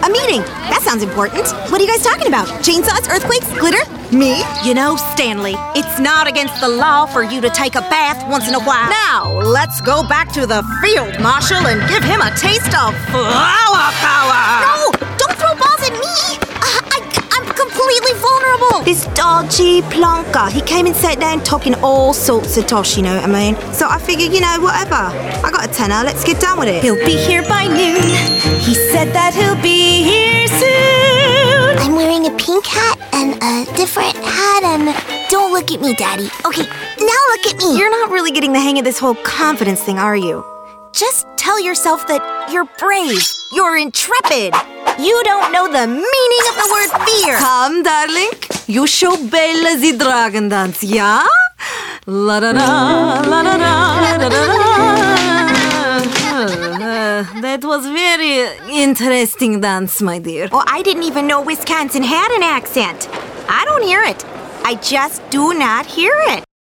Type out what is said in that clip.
A meeting. That sounds important. What are you guys talking about? Chainsaws, earthquakes, glitter? Me? You know, Stanley, it's not against the law for you to take a bath once in a while. Now, let's go back to the field marshal and give him a taste of flower power. No! Don't throw balls at me! I'm completely vulnerable. This dodgy plonker, he came and sat down talking all sorts of tosh, you know what I mean? So I figured, whatever. I got a tenner, let's get done with it. He'll be here by noon. He said that he'll be here soon. I'm wearing a pink hat and a different hat and... Don't look at me, Daddy. Okay, now look at me. You're not really getting the hang of this whole confidence thing, are you? Just tell yourself that you're brave, you're intrepid. You don't know the meaning of the word fear. Come, darling. You show Bella the dragon dance, yeah? La-da-da, la-da-da, la-da-da. That was very interesting dance, my dear. Oh, I didn't even know Wisconsin had an accent. I don't hear it. I just do not hear it.